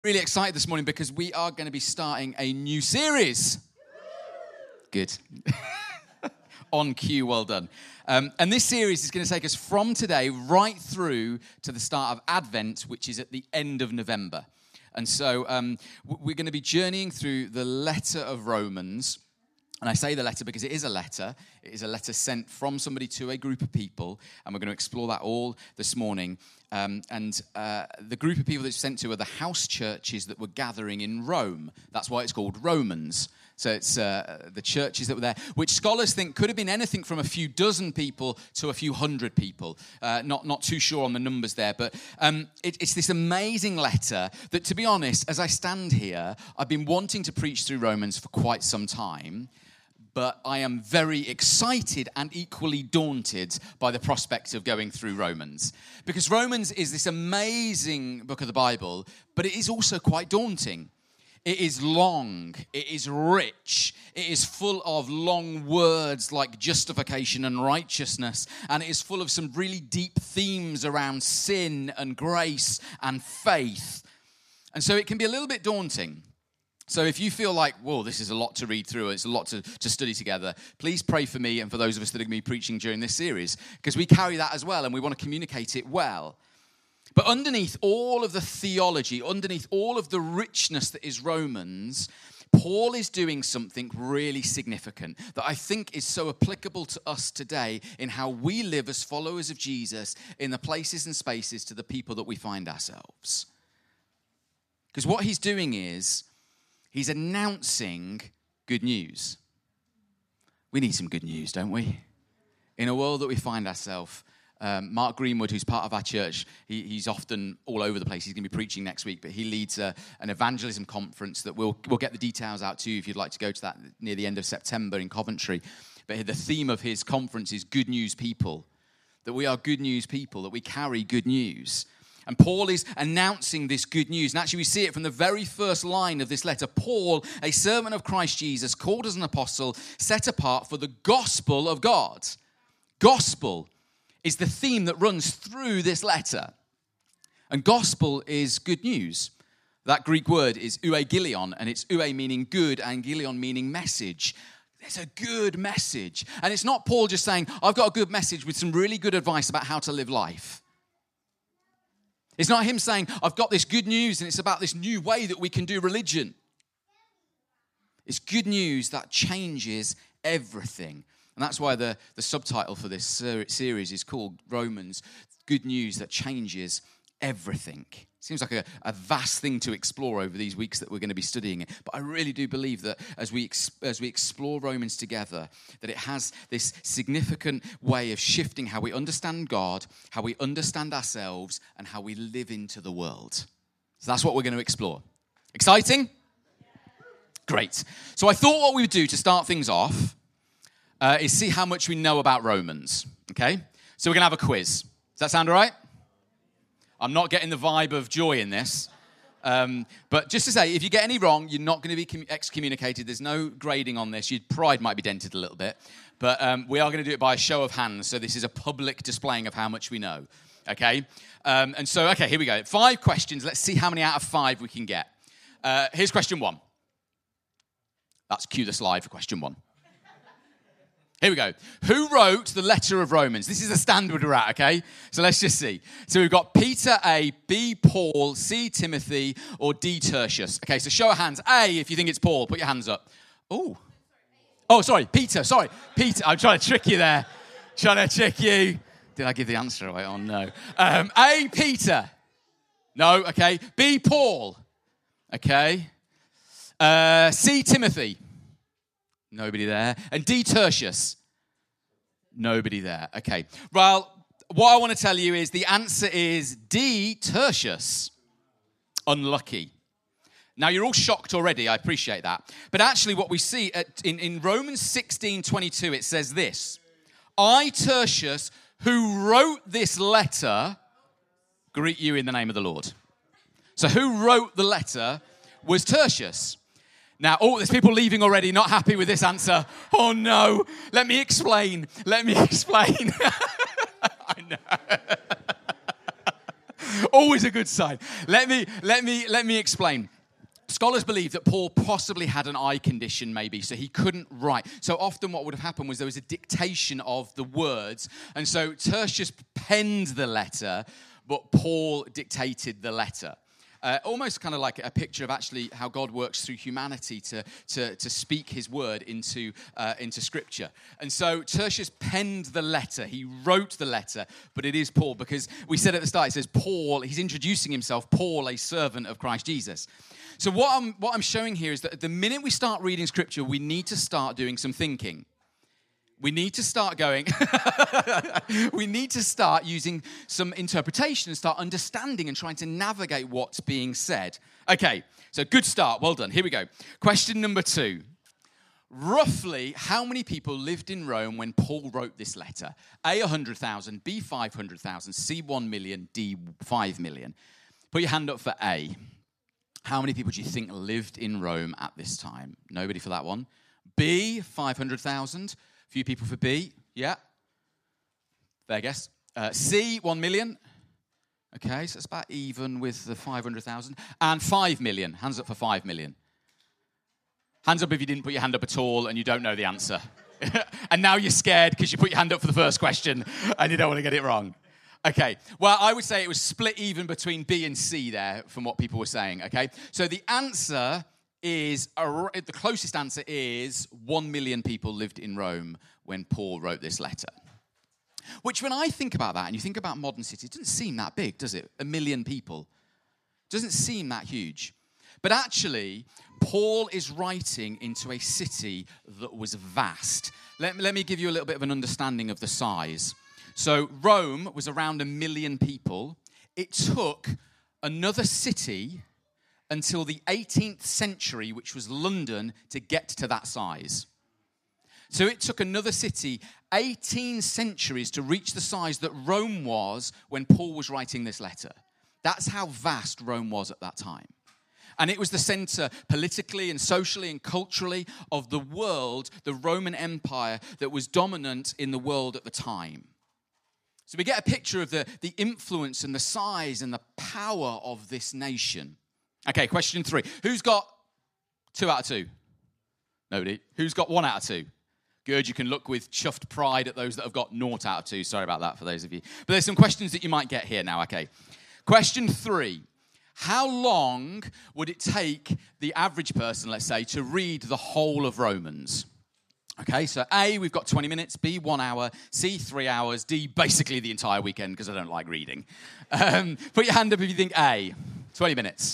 Really excited this morning because we are going to be starting a new series. Good. On cue, well done. And this series is going to take us from today right through to the start of Advent, which is at the end of November. And so we're going to be journeying through the letter of Romans. And I say the letter because it is a letter. It is a letter sent from somebody to a group of people. And we're going to explore that all this morning. The group of people that it's sent to are the house churches that were gathering in Rome. That's why it's called Romans. So it's the churches that were there, which scholars think could have been anything from a few dozen people to a few hundred people. Not too sure on the numbers there, but it's this amazing letter that, to be honest, as I stand here, I've been wanting to preach through Romans for quite some time. But I am very excited and equally daunted by the prospect of going through Romans. Because Romans is this amazing book of the Bible, but it is also quite daunting. It is long, it is rich, it is full of long words like justification and righteousness, and it is full of some really deep themes around sin and grace and faith. And so it can be a little bit daunting. So if you feel like, whoa, this is a lot to read through, it's a lot to study together, please pray for me and for those of us that are going to be preaching during this series, because we carry that as well and we want to communicate it well. But underneath all of the theology, underneath all of the richness that is Romans, Paul is doing something really significant that I think is so applicable to us today in how we live as followers of Jesus in the places and spaces to the people that we find ourselves. Because what he's doing is, he's announcing good news. We need some good news, don't we? In a world that we find ourselves, Mark Greenwood, who's part of our church, he's often all over the place. He's going to be preaching next week, but he leads an evangelism conference that we'll get the details out to you if you'd like to go to that near the end of September in Coventry. But the theme of his conference is good news people, that we are good news people, that we carry good news. And Paul is announcing this good news. And actually we see it from the very first line of this letter. Paul, a servant of Christ Jesus, called as an apostle, set apart for the gospel of God. Gospel is the theme that runs through this letter. And gospel is good news. That Greek word is euangelion, and it's ue meaning good and gilion meaning message. There's a good message. And it's not Paul just saying, I've got a good message with some really good advice about how to live life. It's not him saying, I've got this good news and it's about this new way that we can do religion. It's good news that changes everything. And that's why the subtitle for this series is called Romans, Good News That Changes Everything. Seems like a vast thing to explore over these weeks that we're going to be studying it. But I really do believe that as we explore Romans together, that it has this significant way of shifting how we understand God, how we understand ourselves, and how we live into the world. So that's what we're going to explore. Exciting? Great. So I thought what we would do to start things off is see how much we know about Romans. Okay? So we're going to have a quiz. Does that sound all right? I'm not getting the vibe of joy in this. But just to say, if you get any wrong, you're not going to be excommunicated. There's no grading on this. Your pride might be dented a little bit. But we are going to do it by a show of hands. So this is a public displaying of how much we know. Okay? Okay, here we go. 5 questions. Let's see how many out of 5 we can get. Here's question 1. Let's cue the slide for question 1. Here we go. Who wrote the letter of Romans? This is the standard we're at, okay? So let's just see. So we've got Peter A, B, Paul, C, Timothy, or D, Tertius. Okay, so show of hands. A, if you think it's Paul, put your hands up. Oh, sorry, Peter. Sorry, Peter. I'm trying to trick you there. Trying to trick you. Did I give the answer away? Oh, no. A, Peter. No, okay. B, Paul. Okay. C, Timothy. Nobody there. And D, Tertius. Nobody there. Okay. Well, what I want to tell you is the answer is D, Tertius. Unlucky. Now, you're all shocked already. I appreciate that. But actually, what we see in Romans 16:22, it says this. I, Tertius, who wrote this letter, greet you in the name of the Lord. So who wrote the letter was Tertius. Now, there's people leaving already, not happy with this answer. Oh, no. Let me explain. I know. Always a good sign. Let me explain. Scholars believe that Paul possibly had an eye condition, maybe, so he couldn't write. So often what would have happened was there was a dictation of the words, and so Tertius penned the letter, but Paul dictated the letter. Almost kind of like a picture of actually how God works through humanity to speak his word into Scripture. And so Tertius penned the letter. He wrote the letter, but it is Paul, because we said at the start, it says Paul, he's introducing himself, Paul, a servant of Christ Jesus. So what I'm showing here is that the minute we start reading Scripture, we need to start doing some thinking. We need to start going, we need to start using some interpretation and start understanding and trying to navigate what's being said. Okay, so good start. Well done. Here we go. Question number 2. Roughly, how many people lived in Rome when Paul wrote this letter? A, 100,000, B, 500,000, C, 1 million, D, 5 million. Put your hand up for A. How many people do you think lived in Rome at this time? Nobody for that one. B, 500,000. Few people for B. Yeah. Fair guess. C, 1 million. Okay, so it's about even with the 500,000. And 5 million. Hands up for 5 million. Hands up if you didn't put your hand up at all and you don't know the answer. And now you're scared because you put your hand up for the first question and you don't want to get it wrong. Okay, well, I would say it was split even between B and C there from what people were saying, okay? So the answer is, the closest answer is 1 million people lived in Rome when Paul wrote this letter. Which, when I think about that, and you think about modern cities, it doesn't seem that big, does it? 1 million people. Doesn't seem that huge. But actually, Paul is writing into a city that was vast. Let me give you a little bit of an understanding of the size. So Rome was around 1 million people. It took another city until the 18th century, which was London, to get to that size. So it took another city 18 centuries to reach the size that Rome was when Paul was writing this letter. That's how vast Rome was at that time. And it was the center politically and socially and culturally of the world, the Roman Empire that was dominant in the world at the time. So we get a picture of the influence and the size and the power of this nation. Okay, question 3. Who's got 2 out of 2? Nobody. Who's got 1 out of 2? Good, you can look with chuffed pride at those that have got 0 out of 2. Sorry about that for those of you. But there's some questions that you might get here now, okay. Question 3. How long would it take the average person, let's say, to read the whole of Romans? Okay, so A, we've got 20 minutes, B, 1 hour, C, 3 hours, D, basically the entire weekend because I don't like reading. Put your hand up if you think A, 20 minutes.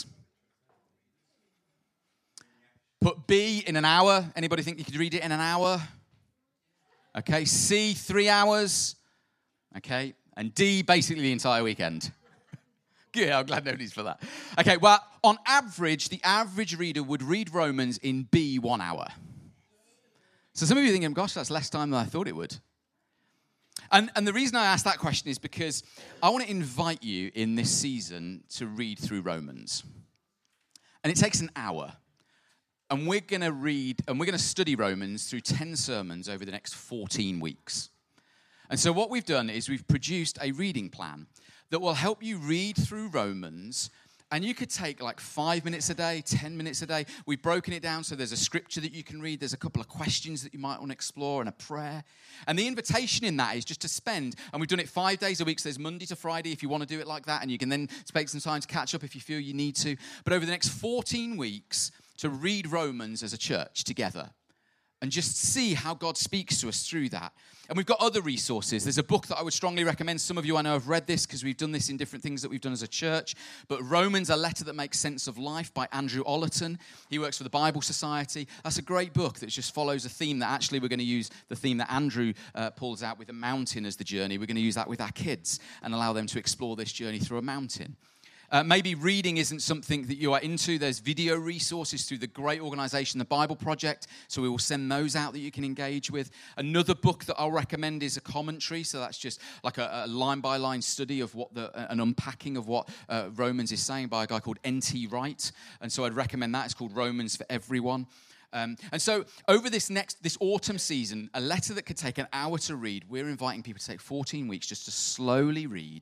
Put B in an hour. Anybody think you could read it in an hour? Okay, C, 3 hours. Okay, and D, basically the entire weekend. Good, I'm glad nobody's for that. Okay, well, on average, the average reader would read Romans in B 1 hour. So some of you are thinking, gosh, that's less time than I thought it would. And the reason I asked that question is because I want to invite you in this season to read through Romans. And it takes an hour. And we're going to read, and we're going to study Romans through 10 sermons over the next 14 weeks. And so what we've done is we've produced a reading plan that will help you read through Romans. And you could take like 5 minutes a day, 10 minutes a day. We've broken it down so there's a scripture that you can read. There's a couple of questions that you might want to explore and a prayer. And the invitation in that is just to spend, and we've done it 5 days a week, so there's Monday to Friday if you want to do it like that, and you can then take some time to catch up if you feel you need to. But over the next 14 weeks, to read Romans as a church together and just see how God speaks to us through that. And we've got other resources. There's a book that I would strongly recommend. Some of you I know have read this because we've done this in different things that we've done as a church. But Romans, A Letter That Makes Sense of Life by Andrew Ollerton. He works for the Bible Society. That's a great book that just follows a theme that actually we're going to use, the theme that Andrew pulls out with a mountain as the journey. We're going to use that with our kids and allow them to explore this journey through a mountain. Maybe reading isn't something that you are into. There's video resources through the great organization, the Bible Project. So we will send those out that you can engage with. Another book that I'll recommend is a commentary. So that's just like a line-by-line study of what an unpacking of what Romans is saying by a guy called N.T. Wright. And so I'd recommend that. It's called Romans for Everyone. And so over this autumn season, a letter that could take an hour to read, we're inviting people to take 14 weeks just to slowly read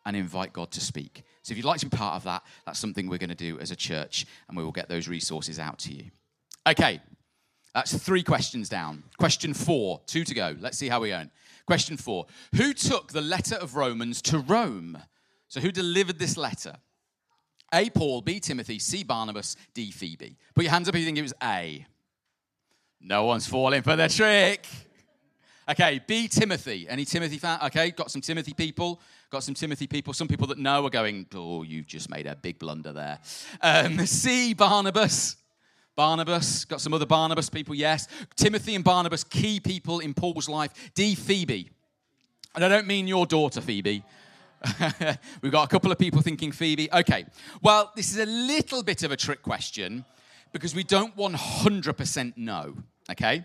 and invite God to speak. So if you'd like to be part of that, that's something we're going to do as a church, and we will get those resources out to you. Okay, that's 3 questions down. Question 4, 2 to go. Let's see how we're going. Question 4, who took the letter of Romans to Rome? So who delivered this letter? A, Paul, B, Timothy, C, Barnabas, D, Phoebe. Put your hands up if you think it was A. No one's falling for the trick. Okay, B, Timothy. Any Timothy fan? Okay, got some Timothy people. Some people that know are going, oh, you've just made a big blunder there. C, Barnabas. Got some other Barnabas people, yes. Timothy and Barnabas, key people in Paul's life. D, Phoebe. And I don't mean your daughter, Phoebe. We've got a couple of people thinking Phoebe. Okay, well, this is a little bit of a trick question because we don't 100% know, okay?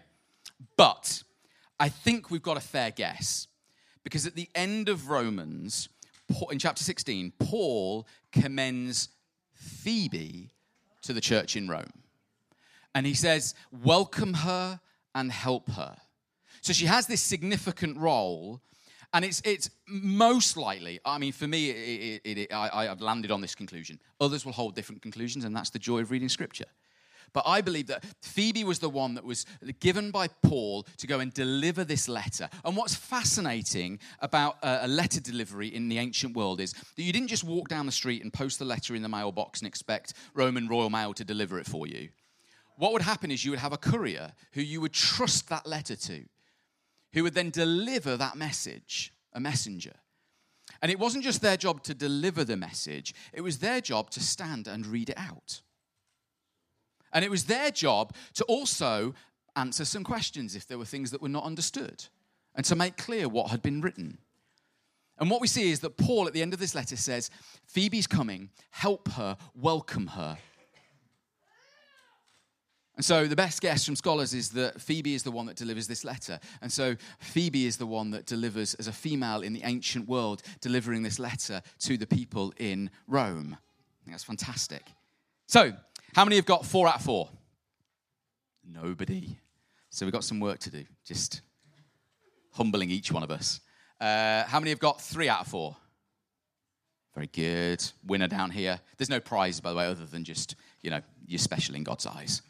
But I think we've got a fair guess because at the end of Romans, in chapter 16, Paul commends Phoebe to the church in Rome. And he says, welcome her and help her. So she has this significant role. And it's most likely, I mean, for me, I've landed on this conclusion. Others will hold different conclusions, and that's the joy of reading Scripture. But I believe that Phoebe was the one that was given by Paul to go and deliver this letter. And what's fascinating about a letter delivery in the ancient world is that you didn't just walk down the street and post the letter in the mailbox and expect Roman Royal Mail to deliver it for you. What would happen is you would have a courier who you would trust that letter to, who would then deliver that message, a messenger. And it wasn't just their job to deliver the message, it was their job to stand and read it out. And it was their job to also answer some questions if there were things that were not understood, and to make clear what had been written. And what we see is that Paul, at the end of this letter, says, Phoebe's coming, help her, welcome her. And so the best guess from scholars is that Phoebe is the one that delivers this letter. And so Phoebe is the one that delivers, as a female in the ancient world, delivering this letter to the people in Rome. I think that's fantastic. So, how many have got 4 out of 4? Nobody. So we've got some work to do, just humbling each one of us. How many have got 3 out of 4? Very good. Winner down here. There's no prize, by the way, other than just, you're special in God's eyes.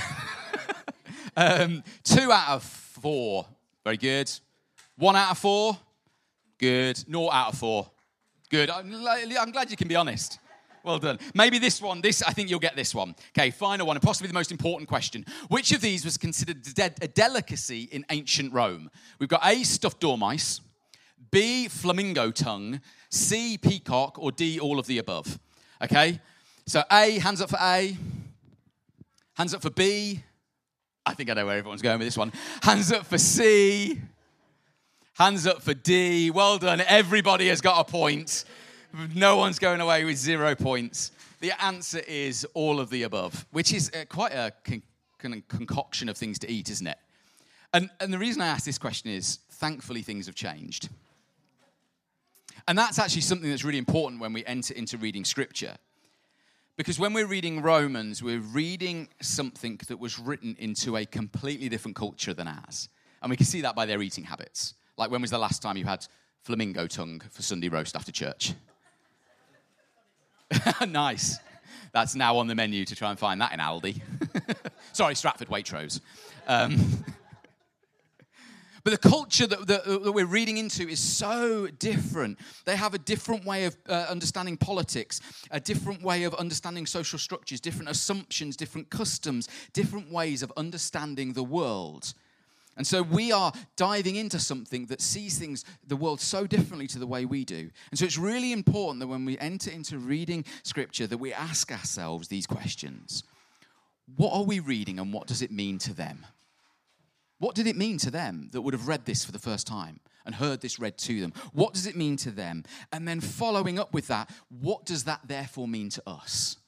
2 out of 4. Very good. 1 out of 4. Good. 0 out of 4. Good. I'm glad you can be honest. Well done. Maybe this one, I think you'll get this one. Okay, final one, and possibly the most important question. Which of these was considered a delicacy in ancient Rome? We've got A, stuffed dormice, B, flamingo tongue, C, peacock, or D, all of the above. Okay? So A, hands up for A. Hands up for B. I think I know where everyone's going with this one. Hands up for C. Hands up for D. Well done. Everybody has got a point. No one's going away with 0 points. The answer is all of the above, which is quite a concoction of things to eat, isn't it? And the reason I ask this question is, thankfully, things have changed. And that's actually something that's really important when we enter into reading Scripture. Because when we're reading Romans, we're reading something that was written into a completely different culture than ours. And we can see that by their eating habits. Like, when was the last time you had flamingo tongue for Sunday roast after church? Nice. That's now on the menu to try and find that in Aldi. Sorry, Stratford Waitrose. But the culture that we're reading into is so different. They have a different way of understanding politics, a different way of understanding social structures, different assumptions, different customs, different ways of understanding the world. And so we are diving into something that sees the world so differently to the way we do. And so it's really important that when we enter into reading Scripture that we ask ourselves these questions. What are we reading and what does it mean to them? What did it mean to them that would have read this for the first time and heard this read to them? What does it mean to them? And then following up with that, what does that therefore mean to us?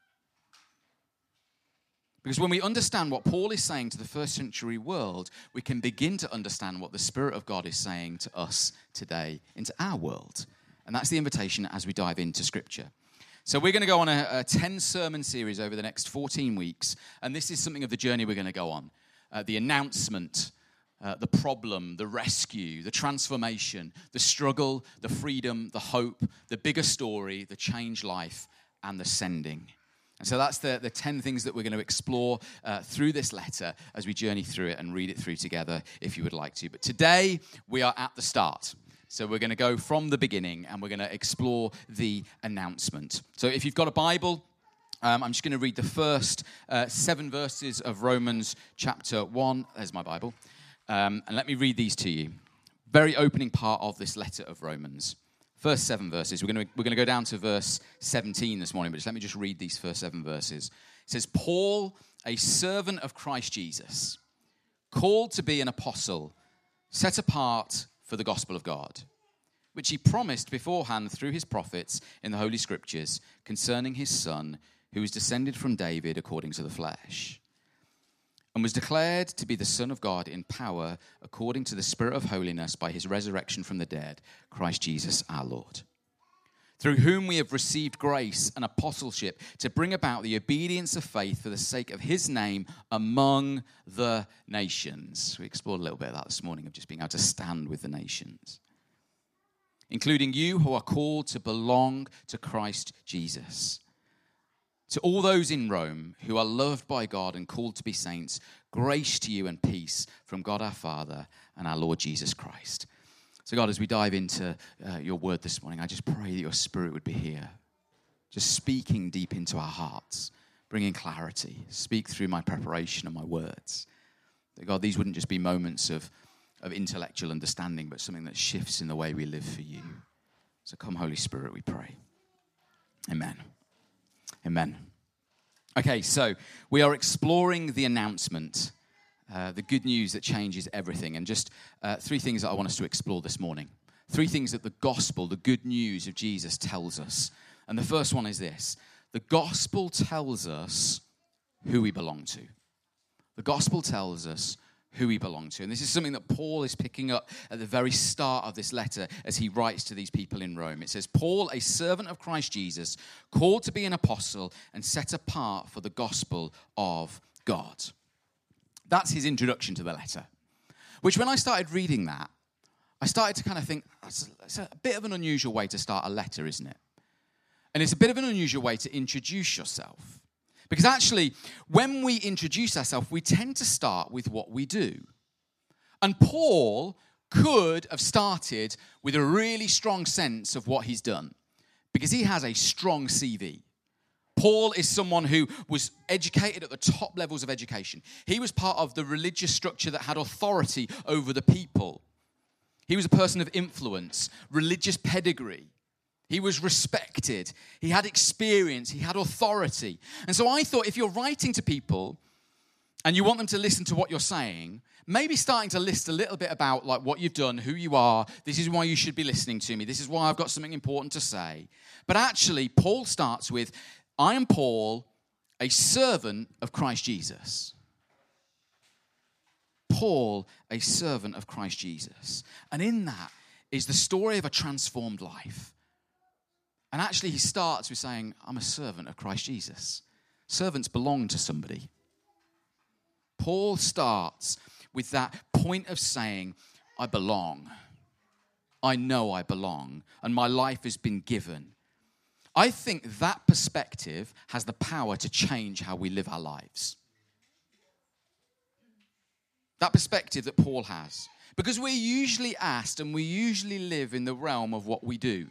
Because when we understand what Paul is saying to the first century world, we can begin to understand what the Spirit of God is saying to us today into our world. And that's the invitation as we dive into Scripture. So we're going to go on a 10-sermon series over the next 14 weeks. And this is something of the journey we're going to go on. The announcement the problem, the rescue, the transformation, the struggle, the freedom, the hope, the bigger story, the changed life, and the sending. And so that's the 10 things that we're going to explore through this letter as we journey through it and read it through together if you would like to. But today we are at the start. So we're going to go from the beginning and we're going to explore the announcement. So if you've got a Bible, I'm just going to read the first 7 verses of Romans chapter 1. There's my Bible. And let me read these to you. Very opening part of this letter of Romans. First 7 verses. We're going to go down to verse 17 this morning, but let me just read these first 7 verses. It says, Paul, a servant of Christ Jesus, called to be an apostle, set apart for the gospel of God, which he promised beforehand through his prophets in the Holy Scriptures concerning his Son, who was descended from David according to the flesh, and was declared to be the Son of God in power according to the Spirit of holiness by his resurrection from the dead, Christ Jesus our Lord, through whom we have received grace and apostleship to bring about the obedience of faith for the sake of his name among the nations. We explored a little bit of that this morning, of just being able to stand with the nations, including you who are called to belong to Christ Jesus. To all those in Rome who are loved by God and called to be saints, grace to you and peace from God our Father and our Lord Jesus Christ. So God, as we dive into your word this morning, I just pray that your Spirit would be here, just speaking deep into our hearts, bringing clarity. Speak through my preparation and my words. That God, these wouldn't just be moments of intellectual understanding, but something that shifts in the way we live for you. So come, Holy Spirit, we pray. Amen. Amen. Okay, so we are exploring the announcement, the good news that changes everything, and just 3 things that I want us to explore this morning. 3 things that the gospel, the good news of Jesus, tells us. And the first one is this: the gospel tells us who we belong to. The gospel tells us who we belong to. And this is something that Paul is picking up at the very start of this letter as he writes to these people in Rome. It says, Paul, a servant of Christ Jesus, called to be an apostle and set apart for the gospel of God. That's his introduction to the letter, which when I started reading that, I started to kind of think, it's a bit of an unusual way to start a letter, isn't it? And it's a bit of an unusual way to introduce yourself. Because actually, when we introduce ourselves, we tend to start with what we do. And Paul could have started with a really strong sense of what he's done, because he has a strong CV. Paul is someone who was educated at the top levels of education. He was part of the religious structure that had authority over the people. He was a person of influence, religious pedigree. He was respected. He had experience. He had authority. And so I thought, if you're writing to people and you want them to listen to what you're saying, maybe starting to list a little bit about like what you've done, who you are, this is why you should be listening to me, this is why I've got something important to say. But actually, Paul starts with, I am Paul, a servant of Christ Jesus. Paul, a servant of Christ Jesus. And in that is the story of a transformed life. And actually, he starts with saying, I'm a servant of Christ Jesus. Servants belong to somebody. Paul starts with that point of saying, I belong. I know I belong, and my life has been given. I think that perspective has the power to change how we live our lives. That perspective that Paul has. Because we're usually asked, and we usually live in the realm of what we do.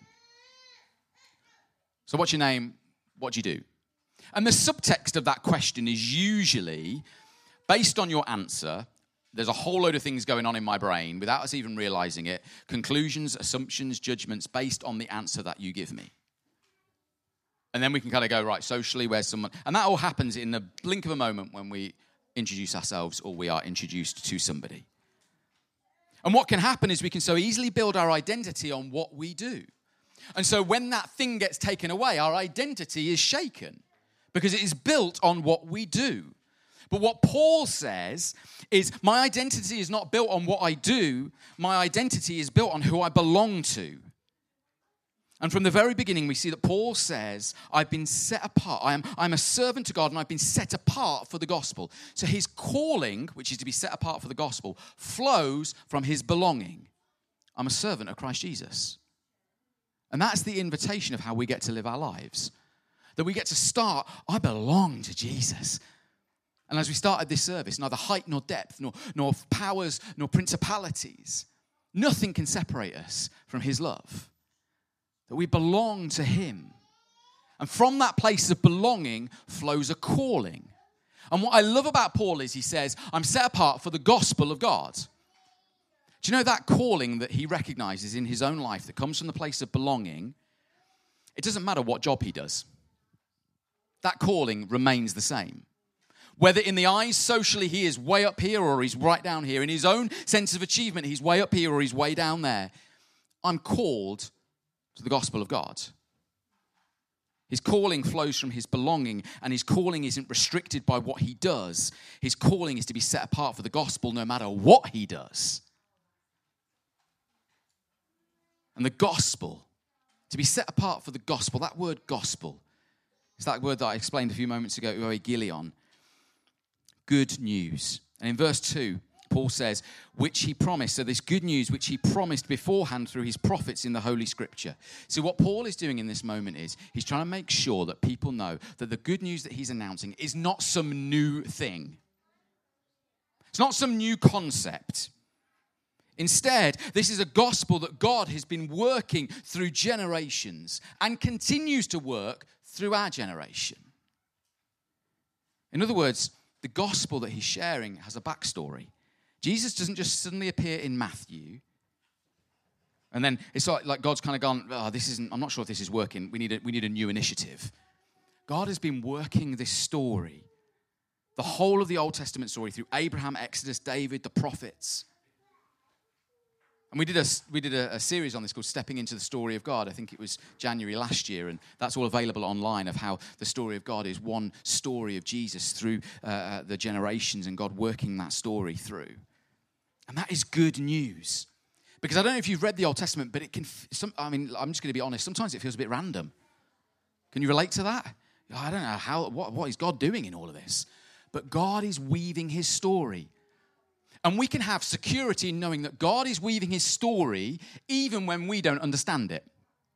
So what's your name? What do you do? And the subtext of that question is usually, based on your answer, there's a whole load of things going on in my brain without us even realizing it. Conclusions, assumptions, judgments based on the answer that you give me. And then we can kind of go, right, socially, where's someone? And that all happens in the blink of a moment when we introduce ourselves or we are introduced to somebody. And what can happen is we can so easily build our identity on what we do. And so when that thing gets taken away, our identity is shaken because it is built on what we do. But what Paul says is my identity is not built on what I do. My identity is built on who I belong to. And from the very beginning, we see that Paul says, I've been set apart. I'm a servant to God, and I've been set apart for the gospel. So his calling, which is to be set apart for the gospel, flows from his belonging. I'm a servant of Christ Jesus. And that's the invitation of how we get to live our lives. That we get to start, I belong to Jesus. And as we started this service, neither height nor depth, nor powers, nor principalities, nothing can separate us from his love. That we belong to him. And from that place of belonging flows a calling. And what I love about Paul is he says, I'm set apart for the gospel of God. Do you know that calling that he recognizes in his own life that comes from the place of belonging? It doesn't matter what job he does. That calling remains the same. Whether in the eyes socially he is way up here or he's right down here. In his own sense of achievement, he's way up here or he's way down there. I'm called to the gospel of God. His calling flows from his belonging, and his calling isn't restricted by what he does. His calling is to be set apart for the gospel no matter what he does. And the gospel, to be set apart for the gospel, that word gospel, is that word that I explained a few moments ago, euangelion, good news. And in verse 2, Paul says, which he promised. So this good news, which he promised beforehand through his prophets in the Holy Scripture. So what Paul is doing in this moment is he's trying to make sure that people know that the good news that he's announcing is not some new thing. It's not some new concept. Instead, this is a gospel that God has been working through generations and continues to work through our generation. In other words, the gospel that he's sharing has a backstory. Jesus doesn't just suddenly appear in Matthew, and then it's like God's kind of gone, I'm not sure if this is working. We need a new initiative. God has been working this story, the whole of the Old Testament story, through Abraham, Exodus, David, the prophets. And we did a series on this called Stepping into the Story of God. I think it was January last year, and that's all available online of how the story of God is one story of Jesus through the generations and God working that story through. And that is good news. Because I don't know if you've read the Old Testament, but I'm just going to be honest, sometimes it feels a bit random. Can you relate to that? I don't know what is God doing in all of this? But God is weaving his story. And we can have security in knowing that God is weaving his story even when we don't understand it.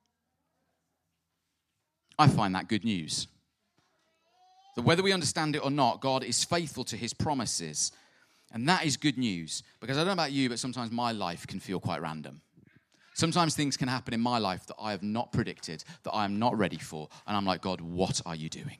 I find that good news. That whether we understand it or not, God is faithful to his promises. And that is good news. Because I don't know about you, but sometimes my life can feel quite random. Sometimes things can happen in my life that I have not predicted, that I am not ready for. And I'm like, God, what are you doing?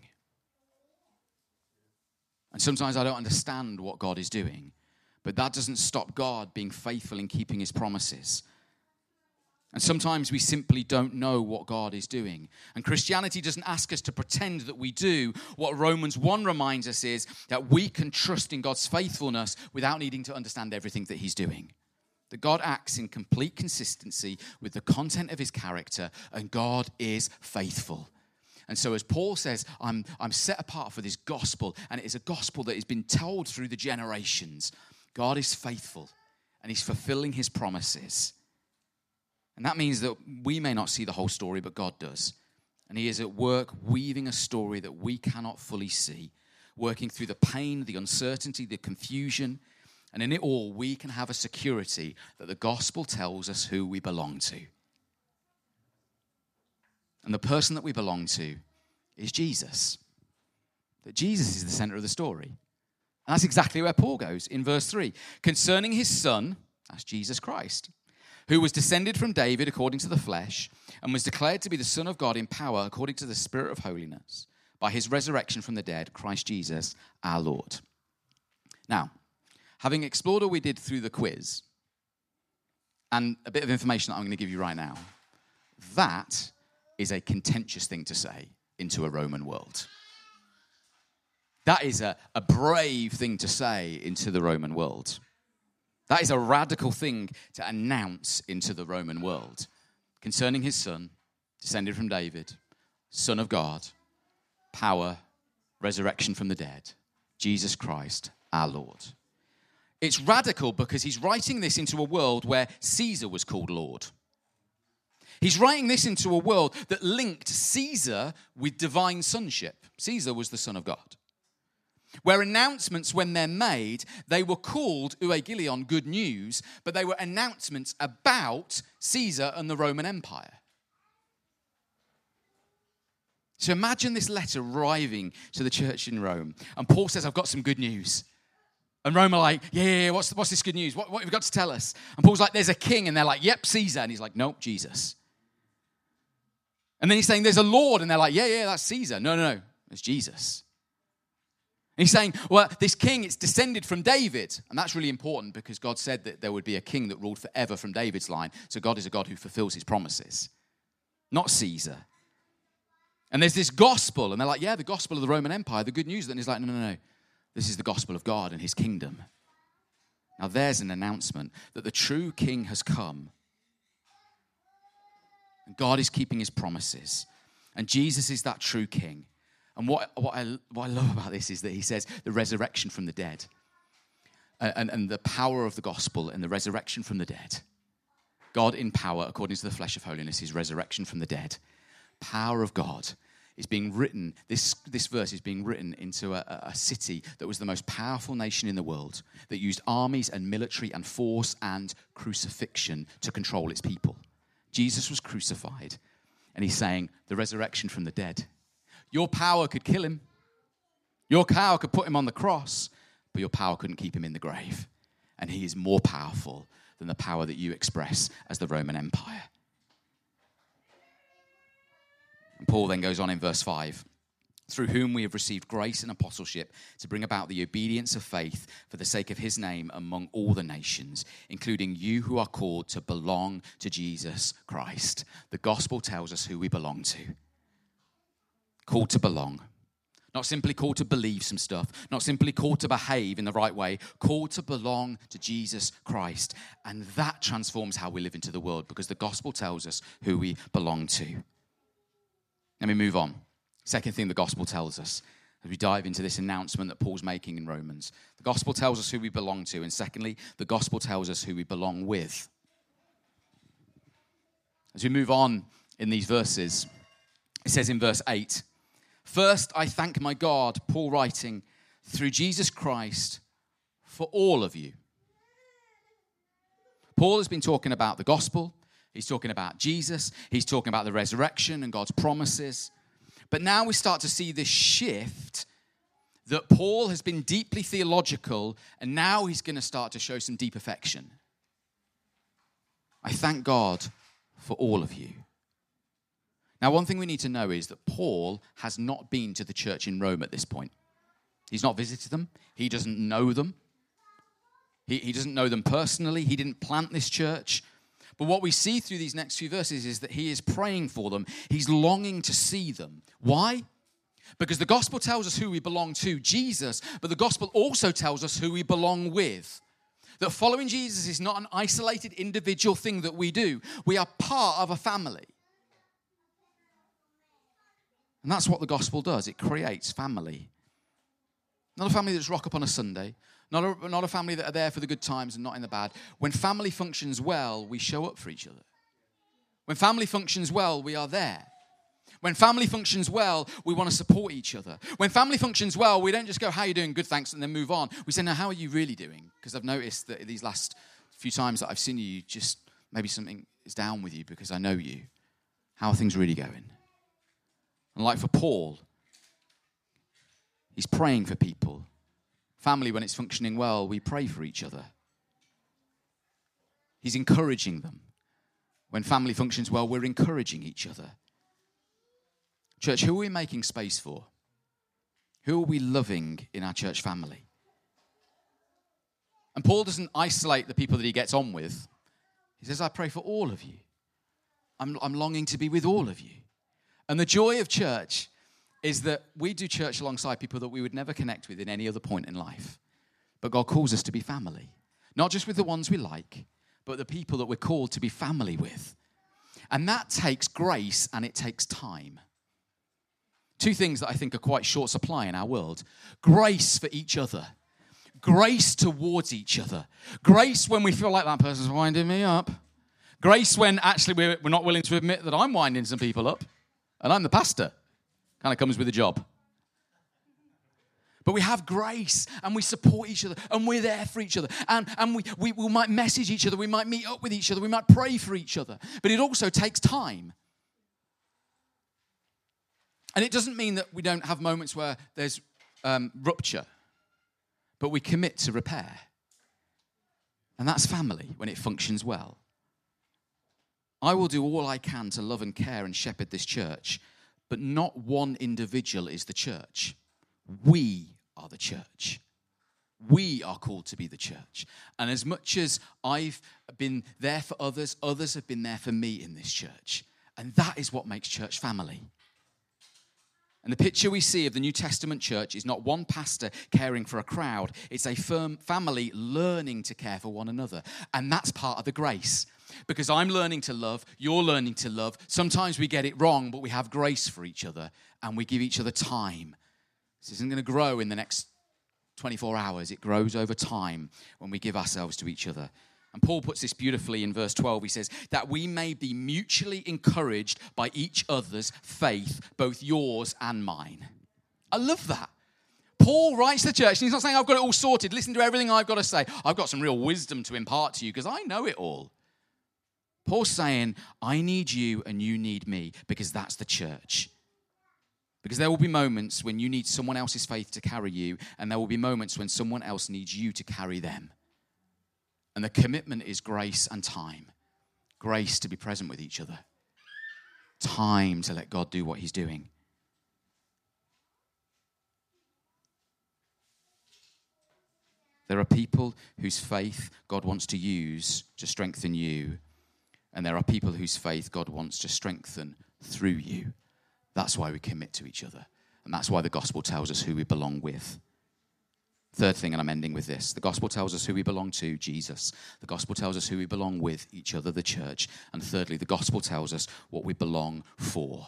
And sometimes I don't understand what God is doing. But that doesn't stop God being faithful in keeping his promises. And sometimes we simply don't know what God is doing. And Christianity doesn't ask us to pretend that we do. What Romans 1 reminds us is that we can trust in God's faithfulness without needing to understand everything that he's doing. That God acts in complete consistency with the content of his character, and God is faithful. And so as Paul says, I'm set apart for this gospel, and it is a gospel that has been told through the generations. God is faithful, and he's fulfilling his promises. And that means that we may not see the whole story, but God does. And he is at work weaving a story that we cannot fully see, working through the pain, the uncertainty, the confusion. And in it all, we can have a security that the gospel tells us who we belong to. And the person that we belong to is Jesus. That Jesus is the center of the story. And that's exactly where Paul goes in verse 3. Concerning his son, that's Jesus Christ, who was descended from David according to the flesh, and was declared to be the Son of God in power according to the Spirit of holiness, by his resurrection from the dead, Christ Jesus our Lord. Now, having explored all we did through the quiz, and a bit of information that I'm going to give you right now, that is a contentious thing to say into a Roman world. That is a brave thing to say into the Roman world. That is a radical thing to announce into the Roman world. Concerning his son, descended from David, Son of God, power, resurrection from the dead, Jesus Christ, our Lord. It's radical because he's writing this into a world where Caesar was called Lord. He's writing this into a world that linked Caesar with divine sonship. Caesar was the son of God. Where announcements, when they're made, they were called euangelion, good news, but they were announcements about Caesar and the Roman Empire. So imagine this letter arriving to the church in Rome, and Paul says, I've got some good news. And Rome are like, yeah, what's this good news? What have you got to tell us? And Paul's like, there's a king, and they're like, yep, Caesar. And he's like, nope, Jesus. And then he's saying, there's a Lord, and they're like, yeah, that's Caesar. No, it's Jesus. And he's saying, well, this king, it's descended from David. And that's really important because God said that there would be a king that ruled forever from David's line. So God is a God who fulfills his promises, not Caesar. And there's this gospel, and they're like, yeah, the gospel of the Roman Empire, the good news. And he's like, no. This is the gospel of God and his kingdom. Now there's an announcement that the true king has come. And God is keeping his promises. And Jesus is that true king. And what I love about this is that he says the resurrection from the dead. And the power of the gospel and the resurrection from the dead. God in power, according to the flesh of holiness, his resurrection from the dead. Power of God is being written, this verse is being written into a city that was the most powerful nation in the world, that used armies and military and force and crucifixion to control its people. Jesus was crucified, and he's saying, the resurrection from the dead. Your power could kill him. Your power could put him on the cross, but your power couldn't keep him in the grave. And he is more powerful than the power that you express as the Roman Empire. And Paul then goes on in verse 5, through whom we have received grace and apostleship to bring about the obedience of faith for the sake of his name among all the nations, including you who are called to belong to Jesus Christ. The gospel tells us who we belong to. Called to belong. Not simply called to believe some stuff, not simply called to behave in the right way, called to belong to Jesus Christ. And that transforms how we live into the world because the gospel tells us who we belong to. Let me move on. Second thing the gospel tells us as we dive into this announcement that Paul's making in Romans. The gospel tells us who we belong to. And secondly, the gospel tells us who we belong with. As we move on in these verses, it says in verse 8, first I thank my God, Paul writing, through Jesus Christ for all of you. Paul has been talking about the gospel. He's talking about Jesus. He's talking about the resurrection and God's promises. But now we start to see this shift that Paul has been deeply theological, and now he's going to start to show some deep affection. I thank God for all of you. Now, one thing we need to know is that Paul has not been to the church in Rome at this point. He's not visited them. He doesn't know them. He doesn't know them personally. He didn't plant this church. But what we see through these next few verses is that he is praying for them. He's longing to see them. Why? Because the gospel tells us who we belong to, Jesus, but the gospel also tells us who we belong with. That following Jesus is not an isolated individual thing that we do. We are part of a family. And that's what the gospel does. It creates family. Not a family that just rock up on a Sunday. Not a family that are there for the good times and not in the bad. When family functions well, we show up for each other. When family functions well, we are there. When family functions well, we want to support each other. When family functions well, we don't just go, how are you doing? Good, thanks, and then move on. We say, now, how are you really doing? Because I've noticed that these last few times that I've seen you, just maybe something is down with you because I know you. How are things really going? And like for Paul, he's praying for people. Family, when it's functioning well, we pray for each other. He's encouraging them. When family functions well, we're encouraging each other. Church, who are we making space for? Who are we loving in our church family? And Paul doesn't isolate the people that he gets on with. He says, I pray for all of you. I'm longing to be with all of you. And the joy of church is that we do church alongside people that we would never connect with in any other point in life. But God calls us to be family. Not just with the ones we like, but the people that we're called to be family with. And that takes grace and it takes time. Two things that I think are quite short supply in our world. Grace for each other. Grace towards each other. Grace when we feel like that person's winding me up. Grace when actually we're not willing to admit that I'm winding some people up and I'm the pastor. Kind of comes with the job. But we have grace and we support each other and we're there for each other. And we might message each other, we might meet up with each other, we might pray for each other. But it also takes time. And it doesn't mean that we don't have moments where there's rupture, but we commit to repair. And that's family when it functions well. I will do all I can to love and care and shepherd this church, but not one individual is the church. We are the church. We are called to be the church. And as much as I've been there for others, others have been there for me in this church. And that is what makes church family. And the picture we see of the New Testament church is not one pastor caring for a crowd. It's a firm family learning to care for one another. And that's part of the grace. Because I'm learning to love, you're learning to love. Sometimes we get it wrong, but we have grace for each other and we give each other time. This isn't going to grow in the next 24 hours. It grows over time when we give ourselves to each other. And Paul puts this beautifully in verse 12. He says, that we may be mutually encouraged by each other's faith, both yours and mine. I love that. Paul writes to the church, and he's not saying, I've got it all sorted. Listen to everything I've got to say. I've got some real wisdom to impart to you because I know it all. Paul's saying, I need you and you need me because that's the church. Because there will be moments when you need someone else's faith to carry you, and there will be moments when someone else needs you to carry them. And the commitment is grace and time. Grace to be present with each other. Time to let God do what he's doing. There are people whose faith God wants to use to strengthen you. And there are people whose faith God wants to strengthen through you. That's why we commit to each other. And that's why the gospel tells us who we belong with. Third thing, and I'm ending with this. The gospel tells us who we belong to, Jesus. The gospel tells us who we belong with, each other, the church. And thirdly, the gospel tells us what we belong for.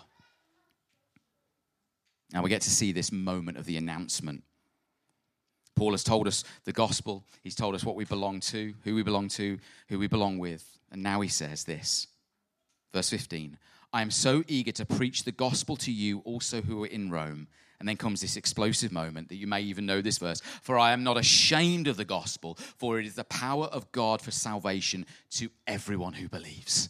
Now we get to see this moment of the announcement. Paul has told us the gospel. He's told us what we belong to, who we belong with. And now he says this. Verse 15. I am so eager to preach the gospel to you also who are in Rome. And then comes this explosive moment that you may even know this verse. For I am not ashamed of the gospel, for it is the power of God for salvation to everyone who believes.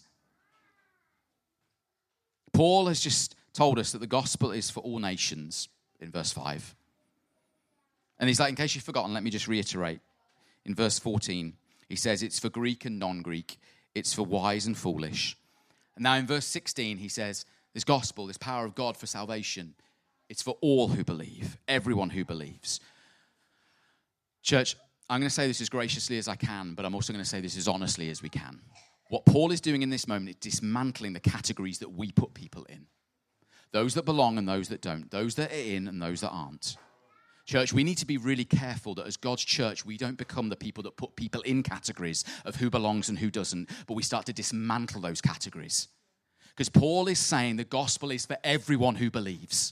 Paul has just told us that the gospel is for all nations in verse 5. And he's like, in case you've forgotten, let me just reiterate. In verse 14, he says it's for Greek and non-Greek. It's for wise and foolish. And now in verse 16, he says this gospel, this power of God for salvation, it's for all who believe, everyone who believes. Church, I'm going to say this as graciously as I can, but I'm also going to say this as honestly as we can. What Paul is doing in this moment is dismantling the categories that we put people in. Those that belong and those that don't. Those that are in and those that aren't. Church, we need to be really careful that as God's church, we don't become the people that put people in categories of who belongs and who doesn't, but we start to dismantle those categories. Because Paul is saying the gospel is for everyone who believes.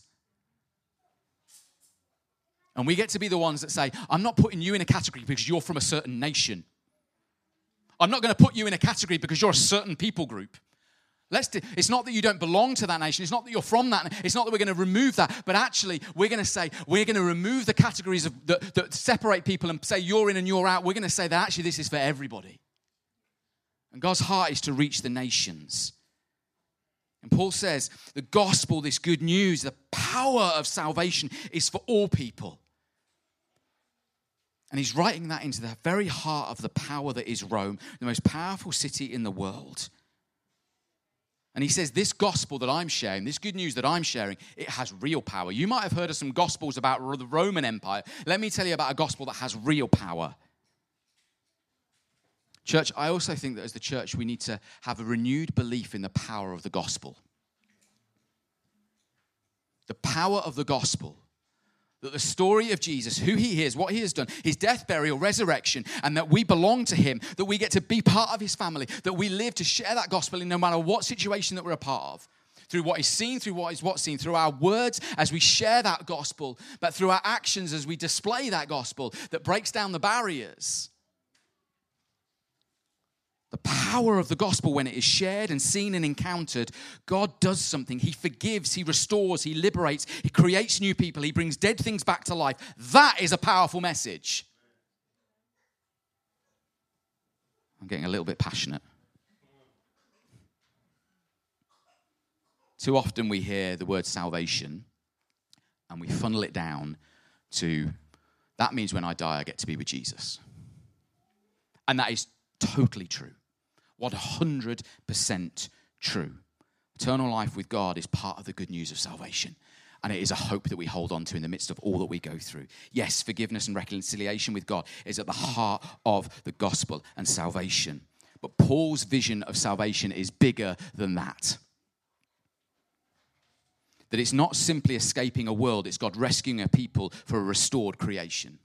And we get to be the ones that say, I'm not putting you in a category because you're from a certain nation. I'm not going to put you in a category because you're a certain people group. It's not that you don't belong to that nation. It's not that you're from that. It's not that we're going to remove that. But actually, we're going to say, we're going to remove the categories that separate people and say you're in and you're out. We're going to say that actually this is for everybody. And God's heart is to reach the nations. And Paul says the gospel, this good news, the power of salvation is for all people. And he's writing that into the very heart of the power that is Rome, the most powerful city in the world. And he says, this gospel that I'm sharing, this good news that I'm sharing, it has real power. You might have heard of some gospels about the Roman Empire. Let me tell you about a gospel that has real power. Church, I also think that as the church, we need to have a renewed belief in the power of the gospel. The power of the gospel. That the story of Jesus, who he is, what he has done, his death, burial, resurrection, and that we belong to him, that we get to be part of his family, that we live to share that gospel in no matter what situation that we're a part of. Through what is seen, through what is what's seen, through our words as we share that gospel, but through our actions as we display that gospel that breaks down the barriers. The power of the gospel, when it is shared and seen and encountered, God does something. He forgives, he restores, he liberates, he creates new people, he brings dead things back to life. That is a powerful message. I'm getting a little bit passionate. Too often we hear the word salvation and we funnel it down to, that means when I die, I get to be with Jesus. And that is totally true. 100% true. Eternal life with God is part of the good news of salvation. And it is a hope that we hold on to in the midst of all that we go through. Yes, forgiveness and reconciliation with God is at the heart of the gospel and salvation. But Paul's vision of salvation is bigger than that. That it's not simply escaping a world, it's God rescuing a people for a restored creation.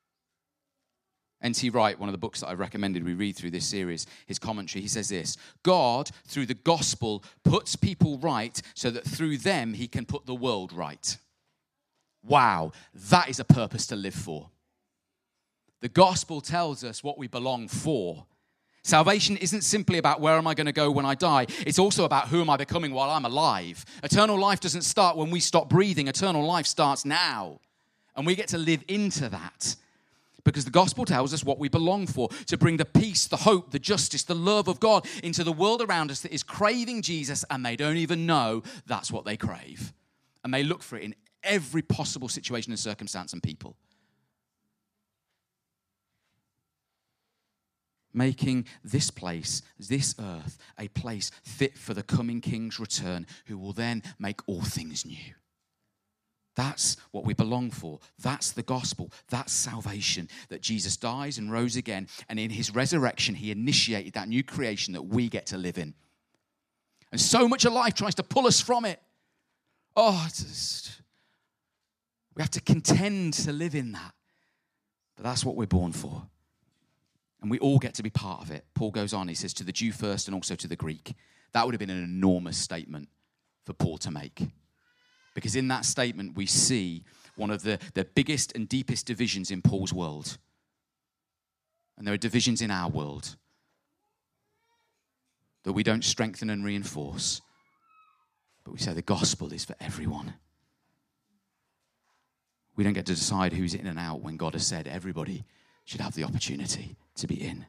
N.T. Wright, one of the books that I recommended we read through this series, his commentary, he says this: God, through the gospel, puts people right so that through them he can put the world right. Wow, that is a purpose to live for. The gospel tells us what we belong for. Salvation isn't simply about where am I going to go when I die. It's also about who am I becoming while I'm alive. Eternal life doesn't start when we stop breathing. Eternal life starts now. And we get to live into that. Because the gospel tells us what we belong for, to bring the peace, the hope, the justice, the love of God into the world around us that is craving Jesus, and they don't even know that's what they crave. And they look for it in every possible situation and circumstance and people. Making this place, this earth, a place fit for the coming King's return, who will then make all things new. That's what we belong for. That's the gospel. That's salvation. That Jesus dies and rose again. And in his resurrection, he initiated that new creation that we get to live in. And so much of life tries to pull us from it. We have to contend to live in that. But that's what we're born for. And we all get to be part of it. Paul goes on, he says, to the Jew first and also to the Greek. That would have been an enormous statement for Paul to make. Because in that statement, we see one of the biggest and deepest divisions in Paul's world. And there are divisions in our world that we don't strengthen and reinforce. But we say the gospel is for everyone. We don't get to decide who's in and out when God has said everybody should have the opportunity to be in.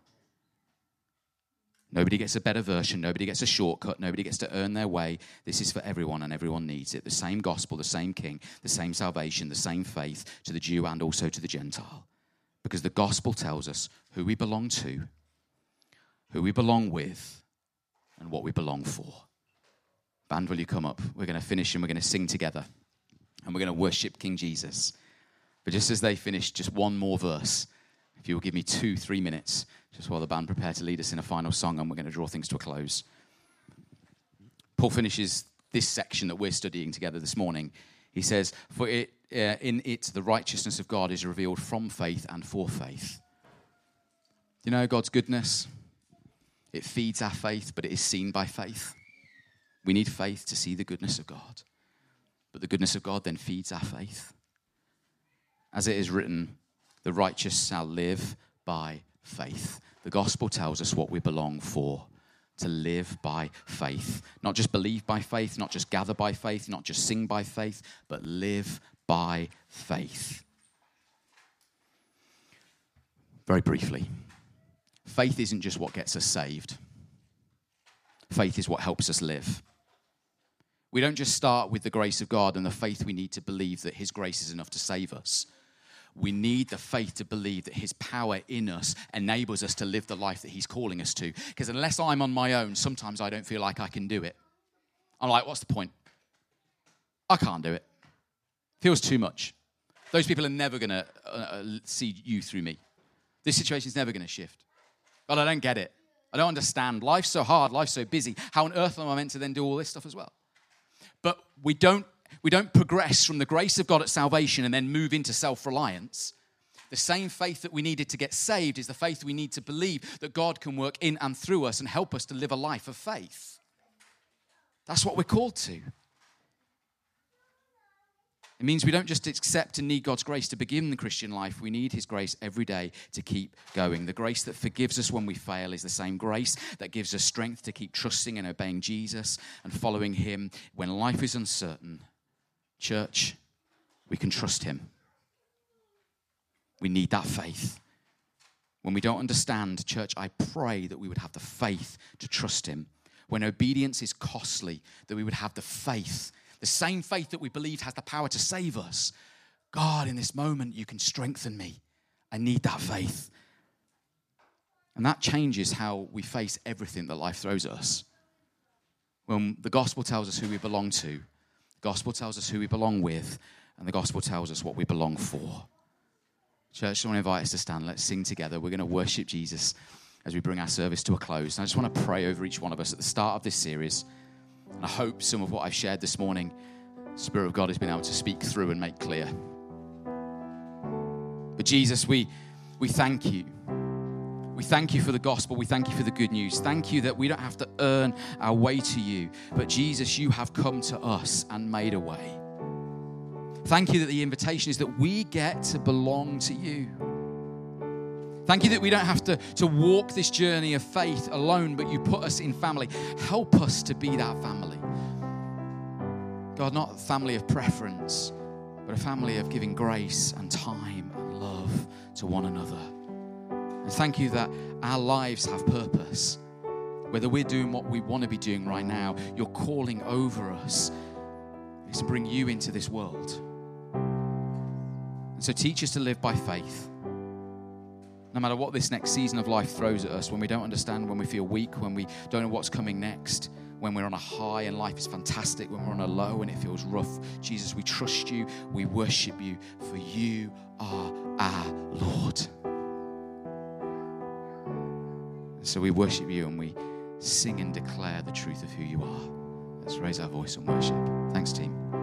Nobody gets a better version. Nobody gets a shortcut. Nobody gets to earn their way. This is for everyone, and everyone needs it. The same gospel, the same King, the same salvation, the same faith to the Jew and also to the Gentile. Because the gospel tells us who we belong to, who we belong with, and what we belong for. Band, will you come up? We're going to finish and we're going to sing together. And we're going to worship King Jesus. But just as they finish, just one more verse. If you will give me 2-3 minutes, just while the band prepare to lead us in a final song, and we're going to draw things to a close. Paul finishes this section that we're studying together this morning. He says, for in it the righteousness of God is revealed from faith and for faith. You know God's goodness? It feeds our faith, but it is seen by faith. We need faith to see the goodness of God. But the goodness of God then feeds our faith. As it is written, the righteous shall live by faith. The gospel tells us what we belong for, to live by faith. Not just believe by faith, not just gather by faith, not just sing by faith, but live by faith. Very briefly, faith isn't just what gets us saved. Faith is what helps us live. We don't just start with the grace of God and the faith we need to believe that his grace is enough to save us. We need the faith to believe that his power in us enables us to live the life that he's calling us to. Because unless I'm on my own, sometimes I don't feel like I can do it. I'm like, what's the point? I can't do it. Feels too much. Those people are never going to see you through me. This situation is never going to shift. God, I don't get it. I don't understand. Life's so hard. Life's so busy. How on earth am I meant to then do all this stuff as well? But we don't progress from the grace of God at salvation and then move into self-reliance. The same faith that we needed to get saved is the faith we need to believe that God can work in and through us and help us to live a life of faith. That's what we're called to. It means we don't just accept and need God's grace to begin the Christian life. We need his grace every day to keep going. The grace that forgives us when we fail is the same grace that gives us strength to keep trusting and obeying Jesus and following him when life is uncertain. Church, we can trust him. We need that faith. When we don't understand, church, I pray that we would have the faith to trust him. When obedience is costly, that we would have the faith, the same faith that we believe has the power to save us. God, in this moment, you can strengthen me. I need that faith. And that changes how we face everything that life throws at us. When the gospel tells us who we belong to, the gospel tells us who we belong with, and the gospel tells us what we belong for. Church, I want to invite us to stand. Let's sing together. We're going to worship Jesus as we bring our service to a close. And I just want to pray over each one of us at the start of this series. And I hope some of what I've shared this morning, the Spirit of God has been able to speak through and make clear. But Jesus, we thank you. We thank you for the gospel. We thank you for the good news. Thank you that we don't have to earn our way to you. But Jesus, you have come to us and made a way. Thank you that the invitation is that we get to belong to you. Thank you that we don't have to walk this journey of faith alone, but you put us in family. Help us to be that family. God, not a family of preference, but a family of giving grace and time and love to one another. And thank you that our lives have purpose. Whether we're doing what we want to be doing right now, your calling over us is to bring you into this world. And so teach us to live by faith. No matter what this next season of life throws at us, when we don't understand, when we feel weak, when we don't know what's coming next, when we're on a high and life is fantastic, when we're on a low and it feels rough, Jesus, we trust you, we worship you, for you are our Lord. So we worship you and we sing and declare the truth of who you are. Let's raise our voice and worship. Thanks, team.